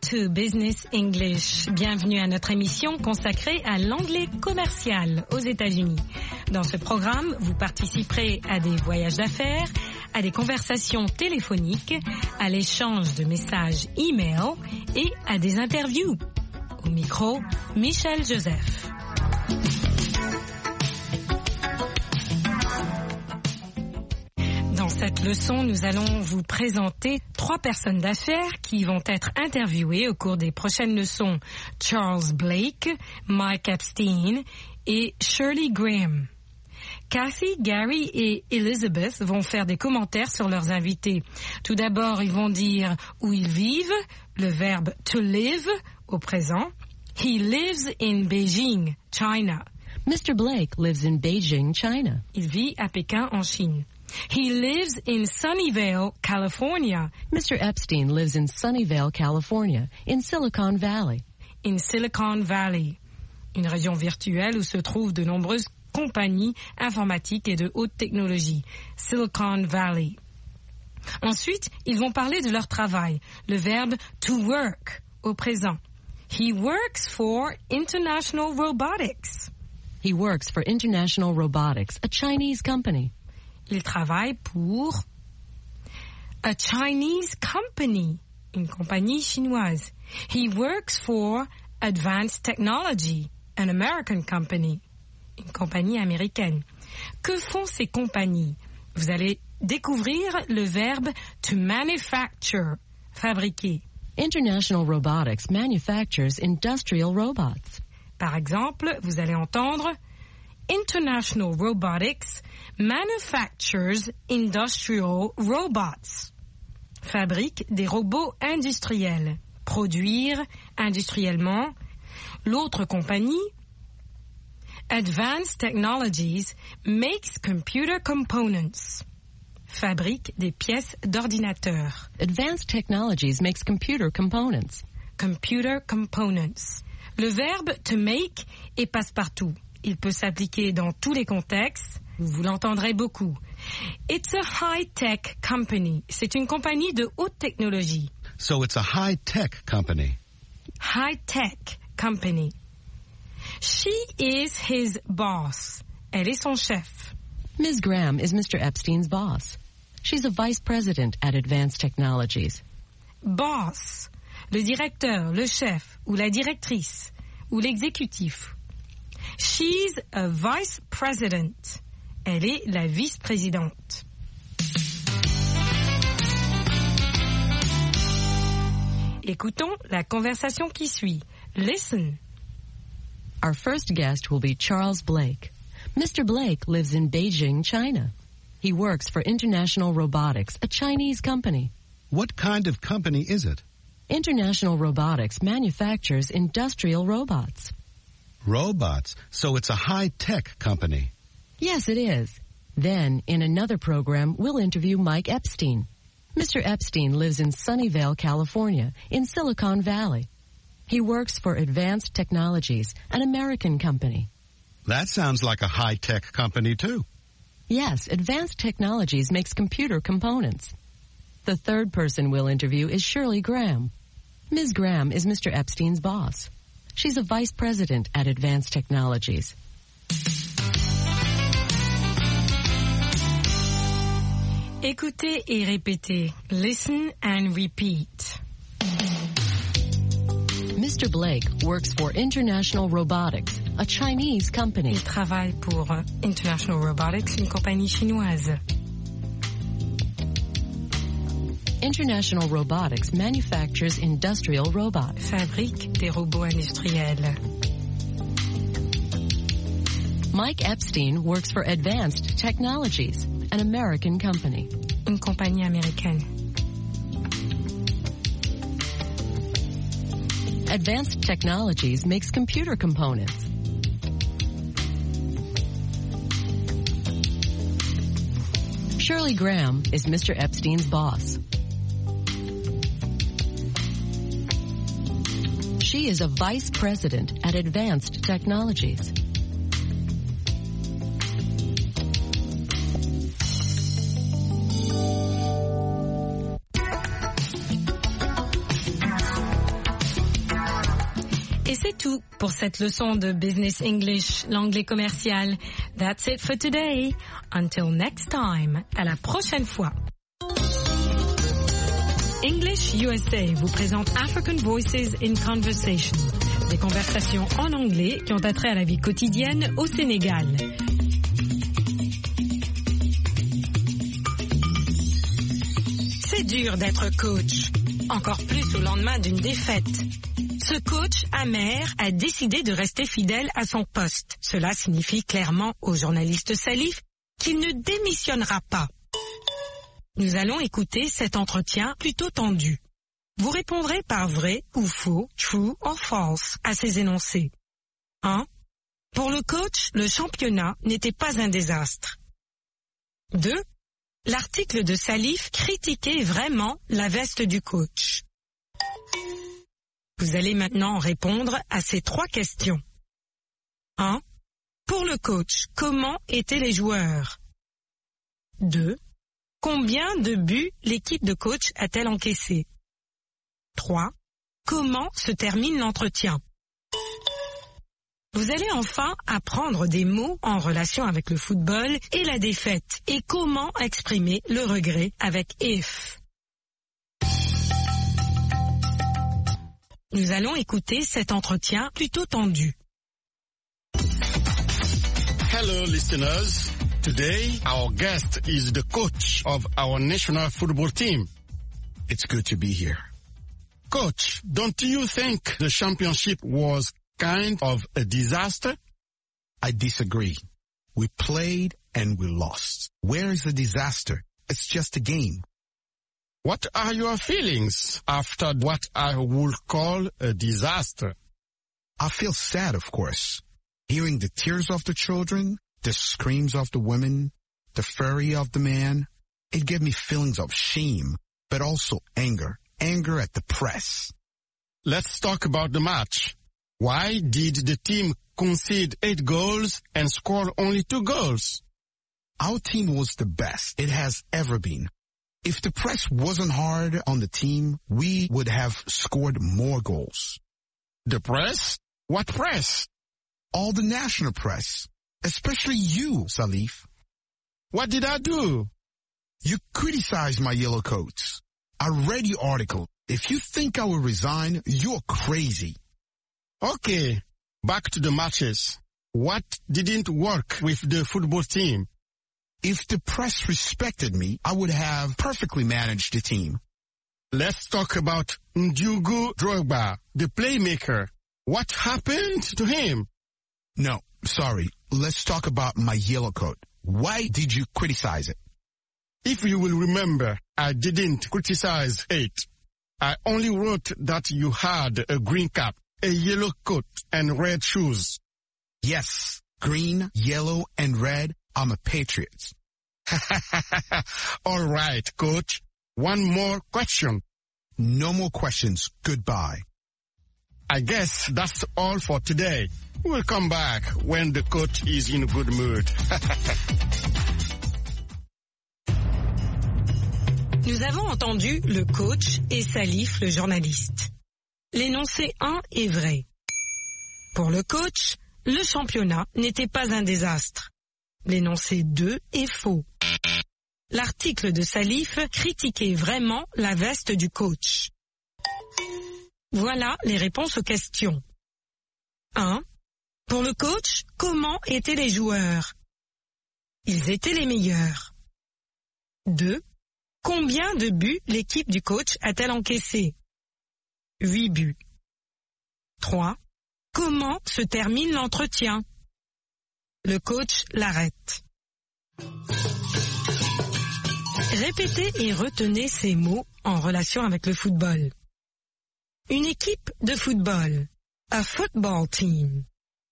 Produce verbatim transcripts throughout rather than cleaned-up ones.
to Business English. Bienvenue à notre émission consacrée à l'anglais commercial aux États-Unis. Dans ce programme, vous participerez à des voyages d'affaires, à des conversations téléphoniques, à l'échange de messages e-mail et à des interviews. Au micro, Michel Joseph. Dans cette leçon, nous allons vous présenter trois personnes d'affaires qui vont être interviewées au cours des prochaines leçons. Charles Blake, Mike Epstein et Shirley Graham. Kathy, Gary et Elizabeth vont faire des commentaires sur leurs invités. Tout d'abord, ils vont dire où ils vivent, le verbe to live au présent. He lives in Beijing, China. Mister Blake lives in Beijing, China. Il vit à Pékin, en Chine. He lives in Sunnyvale, California. Mister Epstein lives in Sunnyvale, California, in Silicon Valley. In Silicon Valley, une région virtuelle où se trouvent de nombreuses compagnies informatiques et de haute technologie. Silicon Valley. Ensuite, ils vont parler de leur travail, le verbe to work au présent. He works for International Robotics. He works for International Robotics, a Chinese company. Il travaille pour a Chinese company, une compagnie chinoise. He works for Advanced Technology, an American company, une compagnie américaine. Que font ces compagnies? Vous allez découvrir le verbe to manufacture, fabriquer. International Robotics manufactures industrial robots. Par exemple, vous allez entendre International Robotics manufactures industrial robots. Fabrique des robots industriels. Produire industriellement. L'autre compagnie, Advanced Technologies, makes computer components. Fabrique des pièces d'ordinateur. Advanced Technologies makes computer components. Computer components. Le verbe to make est passe-partout. Il peut s'appliquer dans tous les contextes. Vous l'entendrez beaucoup. It's a high-tech company. C'est une compagnie de haute technologie. So it's a high-tech company. High-tech company. She is his boss. Elle est son chef. Miz Graham is Mister Epstein's boss. She's a vice president at Advanced Technologies. Boss. Le directeur, le chef, ou la directrice, ou l'exécutif. She's a vice president. Elle est la vice-présidente. Écoutons la conversation qui suit. Listen. Our first guest will be Charles Blake. Mister Blake lives in Beijing, China. He works for International Robotics, a Chinese company. What kind of company is it? International Robotics manufactures industrial robots. Robots. So it's a high-tech company. Yes, it is. Then, in another program, we'll interview Mike Epstein. Mister Epstein lives in Sunnyvale, California, in Silicon Valley. He works for Advanced Technologies, an American company. That sounds like a high-tech company, too. Yes, Advanced Technologies makes computer components. The third person we'll interview is Shirley Graham. Miz Graham is Mister Epstein's boss. She's a vice president at Advanced Technologies. Écoutez et répétez. Listen and repeat. Mister Blake works for International Robotics, a Chinese company. Il travaille pour International Robotics, une compagnie chinoise. International Robotics manufactures industrial robots. Fabrique des robots industriels. Mike Epstein works for Advanced Technologies, an American company. Une compagnie américaine. Advanced Technologies makes computer components. Shirley Graham is Mister Epstein's boss. She is a vice president at Advanced Technologies. Et c'est tout pour cette leçon de Business English, l'anglais commercial. That's it for today. Until next time. À la prochaine fois. English U S A vous présente African Voices in Conversation. Des conversations en anglais qui ont attrait à la vie quotidienne au Sénégal. C'est dur d'être coach. Encore plus au lendemain d'une défaite. Ce coach amer a décidé de rester fidèle à son poste. Cela signifie clairement au journaliste Salif qu'il ne démissionnera pas. Nous allons écouter cet entretien plutôt tendu. Vous répondrez par vrai ou faux, true or false, à ces énoncés. un. Pour le coach, le championnat n'était pas un désastre. deux. L'article de Salif critiquait vraiment la veste du coach. Vous allez maintenant répondre à ces trois questions. un. Pour le coach, comment étaient les joueurs? deux. Combien de buts l'équipe de coach a-t-elle encaissé? trois. Comment se termine l'entretien? Vous allez enfin apprendre des mots en relation avec le football et la défaite et comment exprimer le regret avec if. Nous allons écouter cet entretien plutôt tendu. Hello, listeners. Today, our guest is the coach of our national football team. It's good to be here. Coach, don't you think the championship was kind of a disaster? I disagree. We played and we lost. Where is the disaster? It's just a game. What are your feelings after what I would call a disaster? I feel sad, of course. Hearing the tears of the children, the screams of the women, the fury of the man, it gave me feelings of shame, but also anger. Anger at the press. Let's talk about the match. Why did the team concede eight goals and score only two goals? Our team was the best it has ever been. If the press wasn't hard on the team, we would have scored more goals. The press? What press? All the national press. Especially you, Salif. What did I do? You criticized my yellow coats. I read your article. If you think I will resign, you're crazy. Okay, back to the matches. What didn't work with the football team? If the press respected me, I would have perfectly managed the team. Let's talk about Ndiougu Drogba, the playmaker. What happened to him? No, sorry. Let's talk about my yellow coat. Why did you criticize it? If you will remember, I didn't criticize it. I only wrote that you had a green cap, a yellow coat, and red shoes. Yes, green, yellow, and red. I'm a patriot. All right, coach. One more question. No more questions. Goodbye. I guess that's all for today. We'll come back when the coach is in a good mood. Nous avons entendu le coach et Salif, le journaliste. L'énoncé un est vrai. Pour le coach, le championnat n'était pas un désastre. L'énoncé deux est faux. L'article de Salif critiquait vraiment la veste du coach. Voilà les réponses aux questions. un. Pour le coach, comment étaient les joueurs? Ils étaient les meilleurs. deux. Combien de buts l'équipe du coach a-t-elle encaissé? huit buts. trois. Comment se termine l'entretien? Le coach l'arrête. Répétez et retenez ces mots en relation avec le football. Une équipe de football. A football team.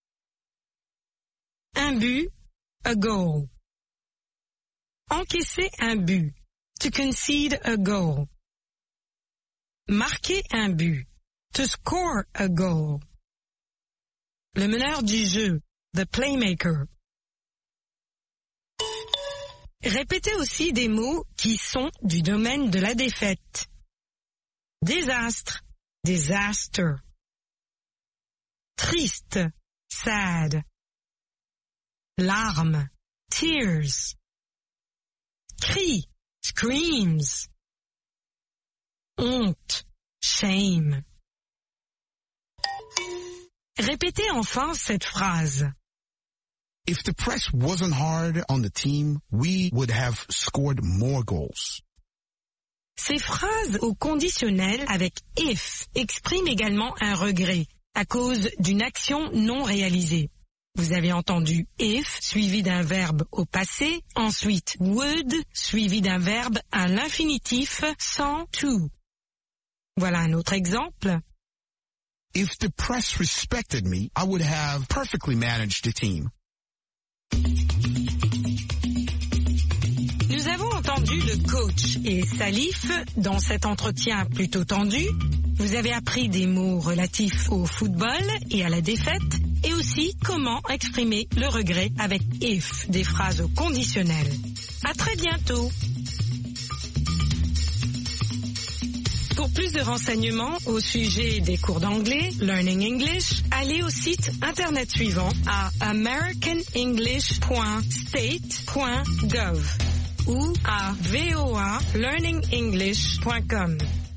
Un but. A goal. Encaisser un but. To concede a goal. Marquer un but. To score a goal. Le meneur du jeu. The playmaker. Répétez aussi des mots qui sont du domaine de la défaite. Désastre. Disaster. triste, sad. Larmes, tears. Cri, screams. Honte, shame. Répétez enfin cette phrase. If the press wasn't hard on the team, we would have scored more goals. Ces phrases au conditionnel avec if expriment également un regret à cause d'une action non réalisée. Vous avez entendu if suivi d'un verbe au passé, ensuite would suivi d'un verbe à l'infinitif sans to. Voilà un autre exemple. If the press respected me, I would have perfectly managed the team. Nous avons entendu le coach et Salif dans cet entretien plutôt tendu. Vous avez appris des mots relatifs au football et à la défaite et aussi comment exprimer le regret avec if, des phrases au conditionnel. À très bientôt. Pour plus de renseignements au sujet des cours d'anglais, Learning English, allez au site internet suivant à american english point state point gov ou à voa learning english point com.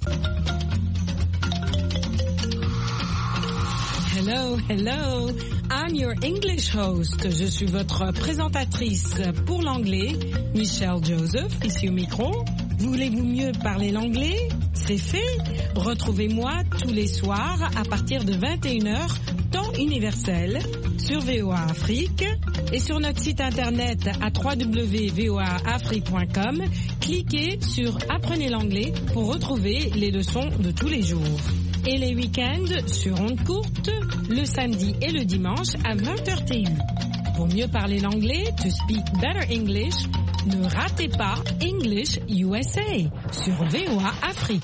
Hello, hello, I'm your English host. Je suis votre présentatrice pour l'anglais, Michelle Joseph, ici au micro. Voulez-vous mieux parler l'anglais? C'est fait. Retrouvez-moi tous les soirs à partir de vingt et une heures, temps universel, sur V O A Afrique et sur notre site internet à w w w point v o a afrique point com. Cliquez sur Apprenez l'anglais pour retrouver les leçons de tous les jours. Et les week-ends sur ondes courtes, le samedi et le dimanche à vingt heures T U. Pour mieux parler l'anglais, to speak better English, ne ratez pas English U S A sur V O A Afrique.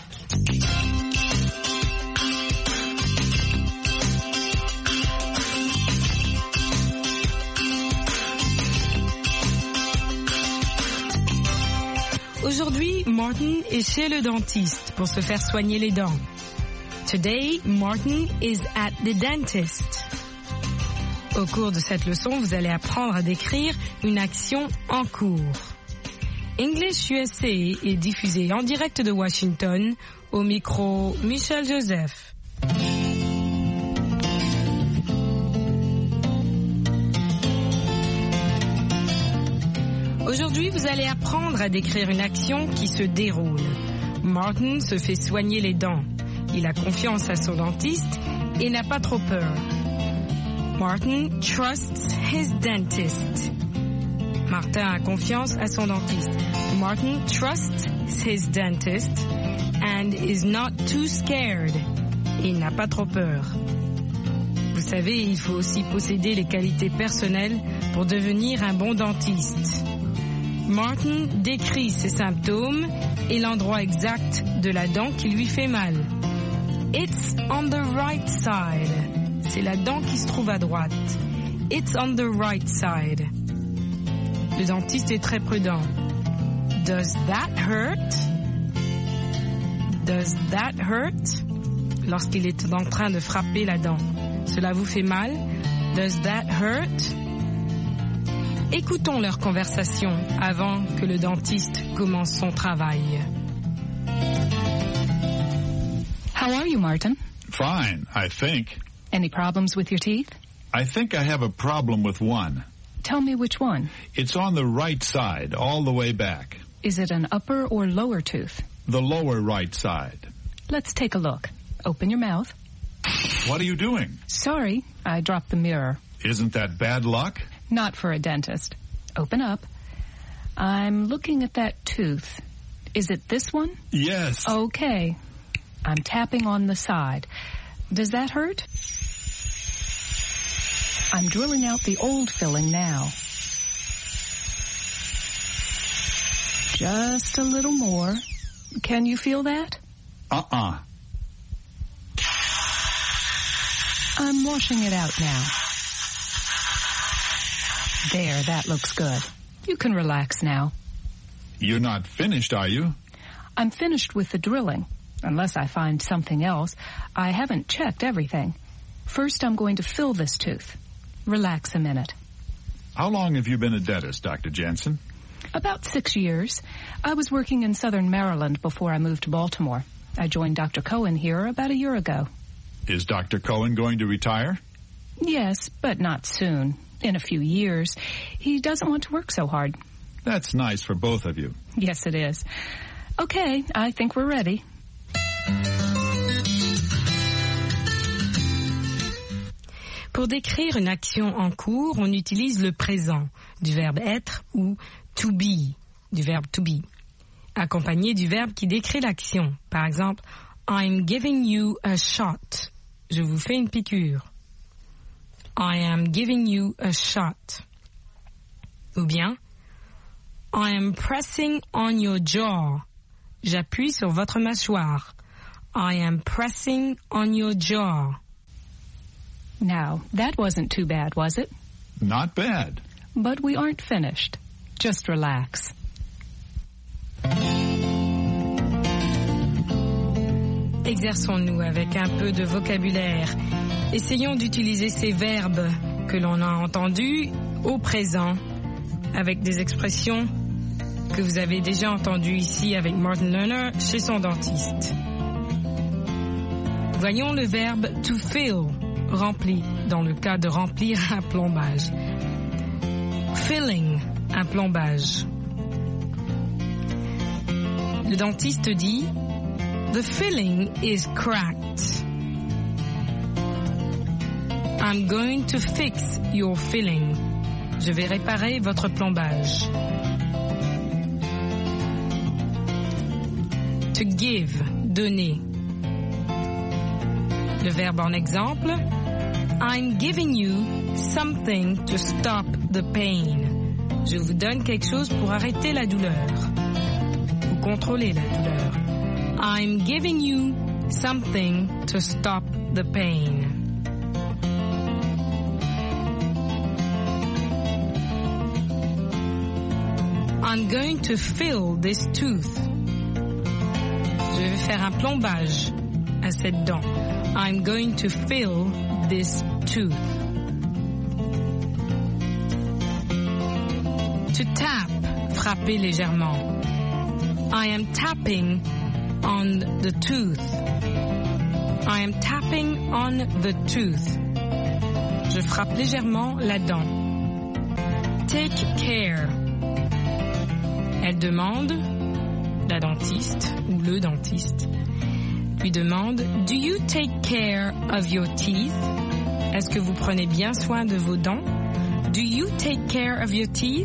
Aujourd'hui, Martin est chez le dentiste pour se faire soigner les dents. Today, Martin is at the dentist. Au cours de cette leçon, vous allez apprendre à décrire une action en cours. English U S A est diffusé en direct de Washington, au micro Michelle Joseph. Aujourd'hui, vous allez apprendre à décrire une action qui se déroule. Martin se fait soigner les dents. Il a confiance à son dentiste et n'a pas trop peur. Martin trusts his dentist. Martin a confiance à son dentiste. Martin trusts his dentist and is not too scared. Il n'a pas trop peur. Vous savez, il faut aussi posséder les qualités personnelles pour devenir un bon dentiste. Martin décrit ses symptômes et l'endroit exact de la dent qui lui fait mal. It's on the right side. C'est la dent qui se trouve à droite. It's on the right side. Le dentiste est très prudent. Does that hurt? Does that hurt? Lorsqu'il est en train de frapper la dent. Cela vous fait mal? Does that hurt? Écoutons leur conversation avant que le dentiste commence son travail. How are you, Martin? Fine, I think. Any problems with your teeth? I think I have a problem with one. Tell me which one. It's on the right side, all the way back. Is it an upper or lower tooth? The lower right side. Let's take a look. Open your mouth. What are you doing? Sorry, I dropped the mirror. Isn't that bad luck? Not for a dentist. Open up. I'm looking at that tooth. Is it this one? Yes. Okay. I'm tapping on the side. Does that hurt? I'm drilling out the old filling now. Just a little more. Can you feel that? Uh-uh. I'm washing it out now. There, that looks good. You can relax now. You're not finished, are you? I'm finished with the drilling. Unless I find something else. I haven't checked everything. First, I'm going to fill this tooth. Relax a minute. How long have you been a dentist, Doctor Jensen? About six years. I was working in southern Maryland before I moved to Baltimore. I joined Doctor Cohen here about a year ago. Is Doctor Cohen going to retire? Yes, but not soon. In a few years. He doesn't want to work so hard. That's nice for both of you. Yes, it is. Okay, I think we're ready. Pour décrire une action en cours, on utilise le présent du verbe être ou to be du verbe to be, accompagné du verbe qui décrit l'action. Par exemple, I'm giving you a shot. Je vous fais une piqûre. I am giving you a shot. Ou bien, I am pressing on your jaw. J'appuie sur votre mâchoire. I am pressing on your jaw. Now, that wasn't too bad, was it? Not bad. But we aren't finished. Just relax. Exerçons-nous avec un peu de vocabulaire. Essayons d'utiliser ces verbes que l'on a entendus au présent avec des expressions que vous avez déjà entendues ici avec Martin Lerner chez son dentiste. Voyons le verbe to fill, rempli, dans le cas de remplir un plombage. Filling, un plombage. Le dentiste dit The filling is cracked. I'm going to fix your filling. Je vais réparer votre plombage. To give, donner. Le verbe en exemple, I'm giving you something to stop the pain. Je vous donne quelque chose pour arrêter la douleur. Ou contrôler la douleur. I'm giving you something to stop the pain. I'm going to fill this tooth. Je vais faire un plombage à cette dent. I'm going to fill this tooth. To tap, frapper légèrement. I am tapping on the tooth. I am tapping on the tooth. Je frappe légèrement la dent. Take care. Elle demande, la dentiste ou le dentiste, lui demande, Do you take care of your teeth? Est-ce que vous prenez bien soin de vos dents? Do you take care of your teeth?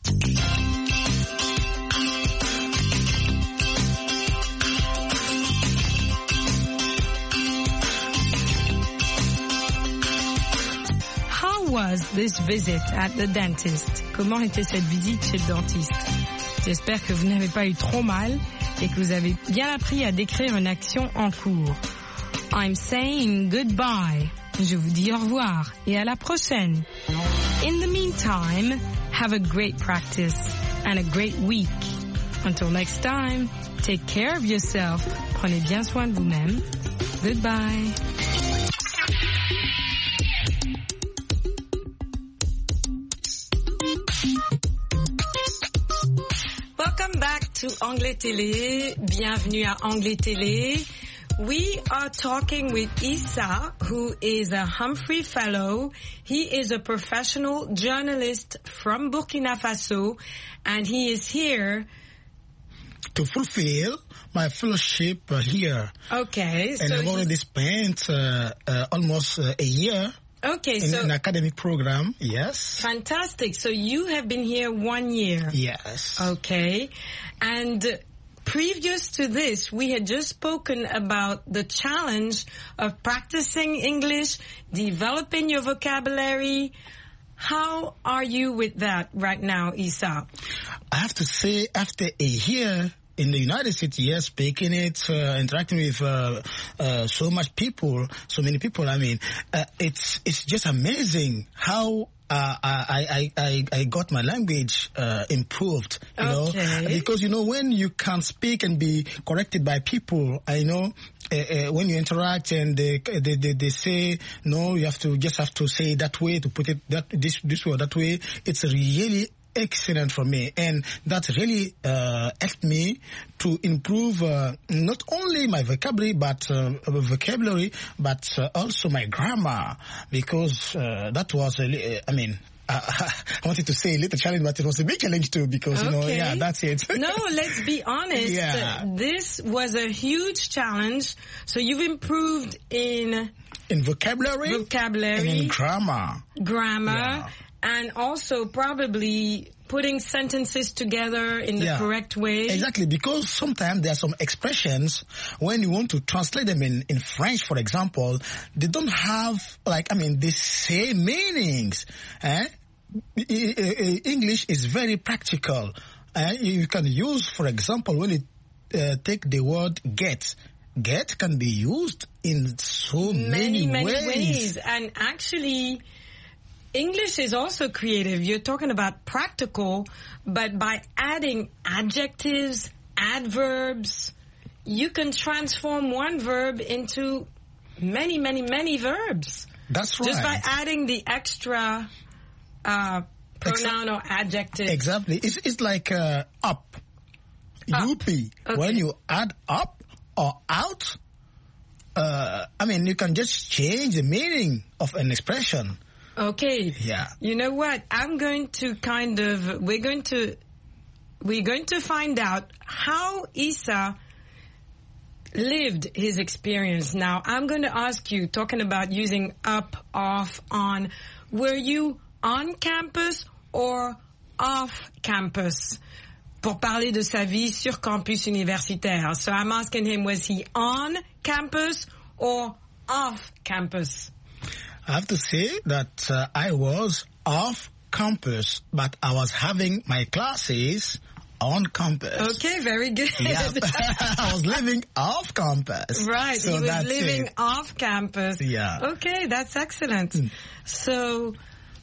How was this visit at the dentist? Comment était cette visite chez le dentiste? J'espère que vous n'avez pas eu trop mal et que vous avez bien appris à décrire une action en cours. I'm saying goodbye. Je vous dis au revoir et à la prochaine. In the meantime, have a great practice and a great week. Until next time, take care of yourself. Prenez bien soin de vous-même. Goodbye. Welcome back to Anglais Télé. Bienvenue à Anglais Télé. We are talking with Issa, who is a Humphrey Fellow. He is a professional journalist from Burkina Faso, and he is here to fulfill my fellowship uh, here. Okay. And so I've already spent uh, uh, almost uh, a year okay, in so an academic program, yes. Fantastic. So you have been here one year. Yes. Okay. And previous to this, we had just spoken about the challenge of practicing English, developing your vocabulary. How are you with that right now, Issa? I have to say, after a year in the United States, yes, speaking it, uh, interacting with uh, uh, so much people, so many people, I mean, uh, it's it's just amazing how Uh, I, I, I, I got my language uh, improved, you okay. know, because, you know, when you can speak and be corrected by people, I know uh, uh, when you interact and they, they they they say no, you have to just have to say it that way, to put it that this this way or that way. It's really excellent for me, and that really uh, helped me to improve uh, not only my vocabulary but uh, vocabulary but uh, also my grammar, because uh, that was a, I mean uh, I wanted to say a little challenge, but it was a big challenge too, because okay. you know yeah that's it. No, let's be honest. Yeah. This was a huge challenge. So you've improved in in vocabulary, vocabulary, and in grammar, grammar. Yeah. And also probably putting sentences together in the yeah, correct way. Exactly, because sometimes there are some expressions, when you want to translate them in, in French, for example, they don't have, like, I mean, the same meanings. Eh? English is very practical. Eh? You can use, for example, when you uh, take the word get, get can be used in so many, many, many ways. ways. And actually, English is also creative. You're talking about practical, but by adding adjectives, adverbs, you can transform one verb into many, many, many verbs. That's right. Just by adding the extra uh, pronoun or adjective. Exactly. It's, it's like uh, up. Up. U P. Okay. When you add up or out, uh, I mean, you can just change the meaning of an expression. Okay. Yeah. You know what? I'm going to kind of, we're going to, we're going to find out how Issa lived his experience. Now, I'm going to ask you, talking about using up, off, on, were you on campus or off campus? Pour parler de sa vie sur campus universitaire. So I'm asking him, was he on campus or off campus? I have to say that uh, I was off campus, but I was having my classes on campus. Okay, very good. Yeah, I was living off campus. Right, so he was that's living it. off campus. Yeah. Okay, that's excellent. Mm. So,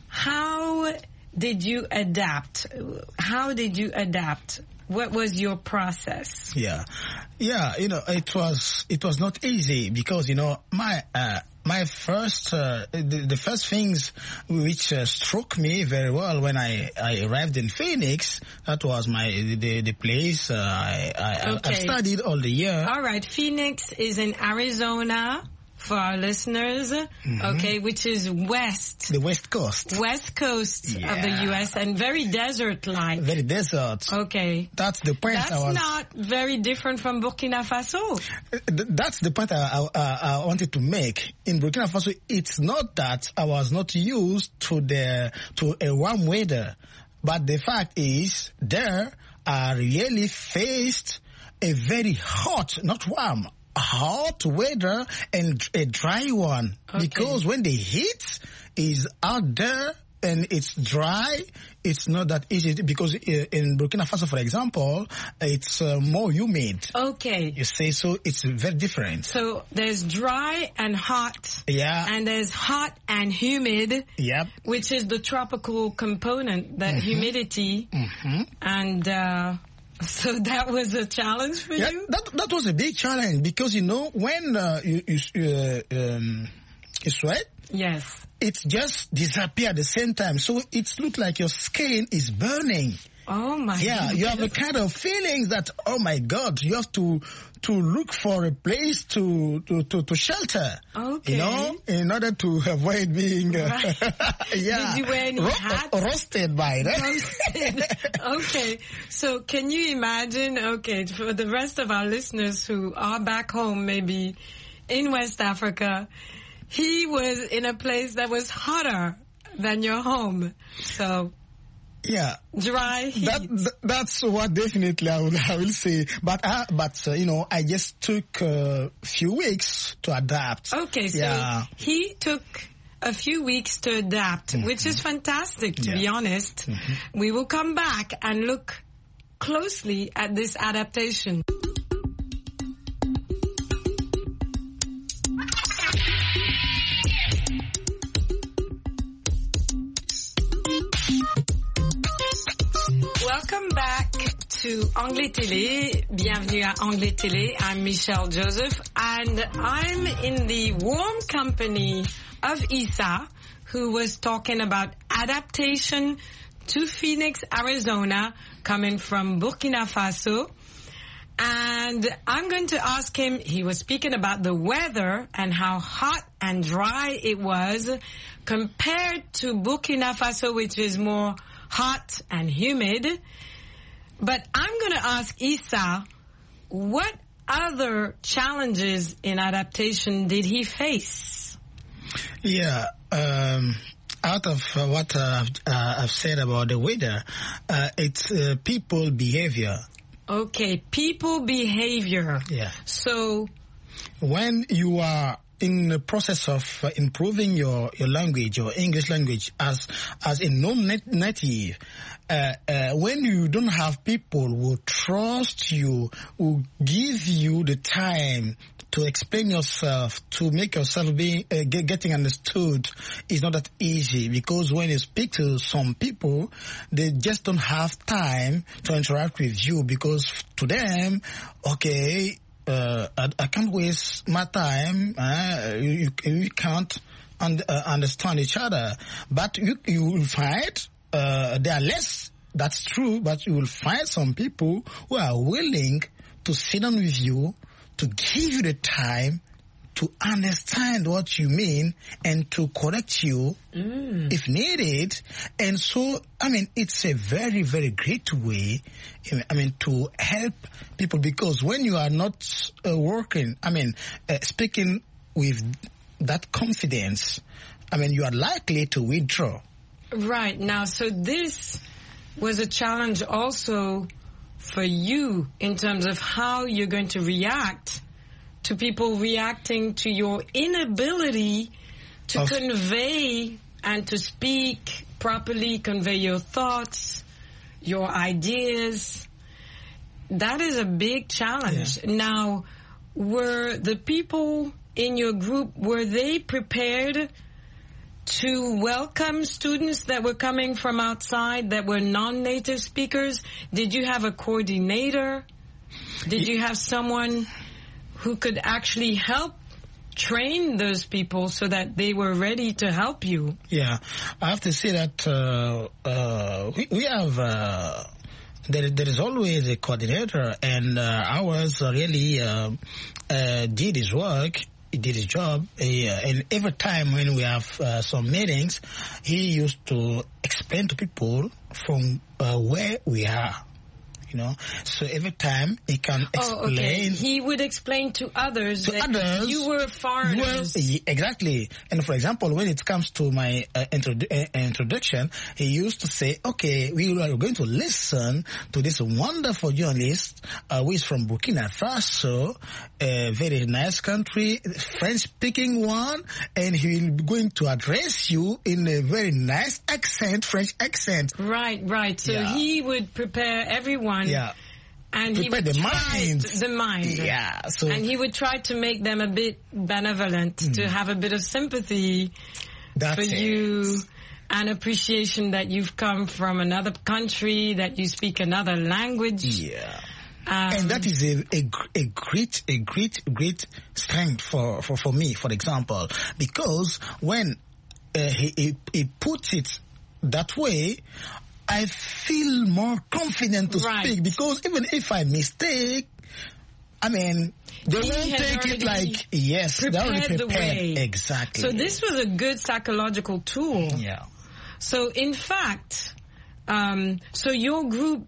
how did you adapt? How did you adapt? What was your process? Yeah, yeah. You know, it was it was not easy, because you know my. Uh, My first, uh, the, the first things which uh, struck me very well when I, I arrived in Phoenix, that was my the, the place uh, I, I, okay. I studied all the year. All right, Phoenix is in Arizona for our listeners, mm-hmm. okay, which is west. The west coast. West coast yeah. of the U S and very desert-like. Very desert. Okay. That's the point. That's I was, not very different from Burkina Faso. That's the point I, I, I wanted to make. In Burkina Faso, it's not that I was not used to the to a warm weather, but the fact is there I really faced a very hot, not warm, hot weather and a dry one. Okay. Because when the heat is out there and it's dry, it's not that easy, because in Burkina Faso, for example, it's uh, more humid. Okay. You say, so it's very different. So there's dry and hot. Yeah. And there's hot and humid. Yep. Which is the tropical component, the mm-hmm. humidity. Mm-hmm. And, uh, so that was a challenge for yeah, you? That that was a big challenge, because, you know, when uh, you, you, uh, um, you sweat, yes, it just disappears at the same time. So it looks like your skin is burning. Oh, my God. Yeah, goodness. You have a kind of feelings that, oh, my God, you have to to look for a place to to, to, to shelter. Okay. You know, in order to avoid being uh, right. yeah, Did you wear any ro- hats? roasted by that. Roasted. Okay. So can you imagine, okay, for the rest of our listeners who are back home, maybe in West Africa, he was in a place that was hotter than your home. So yeah, dry heat. That, that that's what definitely I will I will say. But I, but uh, you know, I just took a few weeks to adapt. Okay, so yeah. he took a few weeks to adapt, mm-hmm. which is fantastic, to yeah. be honest. Mm-hmm. We will come back and look closely at this adaptation. Welcome back to Anglais Télé. Bienvenue à Anglais Télé. I'm Michelle Joseph. I and I'm in the warm company of Issa, who was talking about adaptation to Phoenix, Arizona, coming from Burkina Faso. And I'm going to ask him, he was speaking about the weather and how hot and dry it was compared to Burkina Faso, which is more hot and humid. But I'm going to ask Issa, what other challenges in adaptation did he face? Yeah, um, out of uh, what uh, uh, I've said about the weather, uh, it's uh, people behavior. Okay, people behavior. Yeah. So when you are in the process of uh, improving your, your language, your English language, as as a non-native, uh, uh, when you don't have people who trust you, who give you the time to explain yourself, to make yourself be uh, get, getting understood, is not that easy, because when you speak to some people, they just don't have time to interact with you, because to them, okay, uh, I, I can't waste my time. Uh, you, you can't un- uh, understand each other, but you you will find uh, there are less. That's true, but you will find some people who are willing to sit down with you, to give you the time to understand what you mean and to correct you mm. if needed. And so, I mean, it's a very, very great way, I mean, to help people, because when you are not uh, working, I mean, uh, speaking with that confidence, I mean, you are likely to withdraw. Right. Now, so this was a challenge also for you in terms of how you're going to react to people reacting to your inability to of convey and to speak properly, convey your thoughts, your ideas. That is a big challenge. Yeah. Now, were the people in your group, were they prepared to welcome students that were coming from outside that were non-native speakers? Did you have a coordinator? Did you have someone who could actually help train those people so that they were ready to help you? Yeah, I have to say that uh, uh, we, we have, uh, there, there is always a coordinator, and uh, ours really uh, uh, did his work. He did his job, he, uh, and every time when we have uh, some meetings, he used to explain to people from uh, where we are. You know, so every time he can explain. Oh, okay. He would explain to others to that others, you were foreigners. Well, exactly. And for example, when it comes to my uh, introdu- uh, introduction, he used to say, okay, we are going to listen to this wonderful journalist uh, who is from Burkina Faso, a very nice country, French-speaking one, and he will be going to address you in a very nice accent, French accent. Right, right. So yeah. He would prepare everyone. Yeah. And Prepare he would the try mind. the mind. Yeah. So and he would try to make them a bit benevolent, mm. to have a bit of sympathy That's for it. you, and appreciation that you've come from another country, that you speak another language. Yeah. Um, and that is a, a, a great, a great, great strength for, for, for me, for example, because when uh, he, he, he puts it that way, I feel more confident to right. speak, because even if I mistake, I mean, they he won't take it like, yes, they're already prepared. The way. Exactly. So this was a good psychological tool. Yeah. So in fact, um, so your group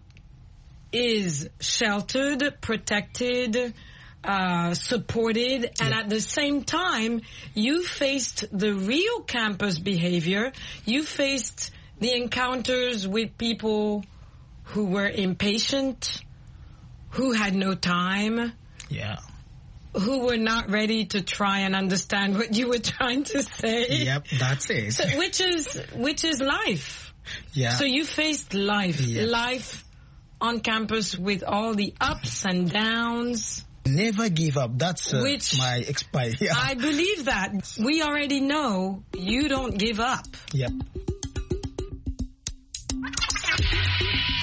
is sheltered, protected, uh, supported, and yeah. at the same time, you faced the real campus behavior. You faced the encounters with people who were impatient, who had no time, yeah, who were not ready to try and understand what you were trying to say. Yep, that's it. So, which is which is life. Yeah. So you faced life, yeah. life on campus with all the ups and downs. Never give up. That's uh, Which my expire. Yeah. I believe that. We already know you don't give up. Yep.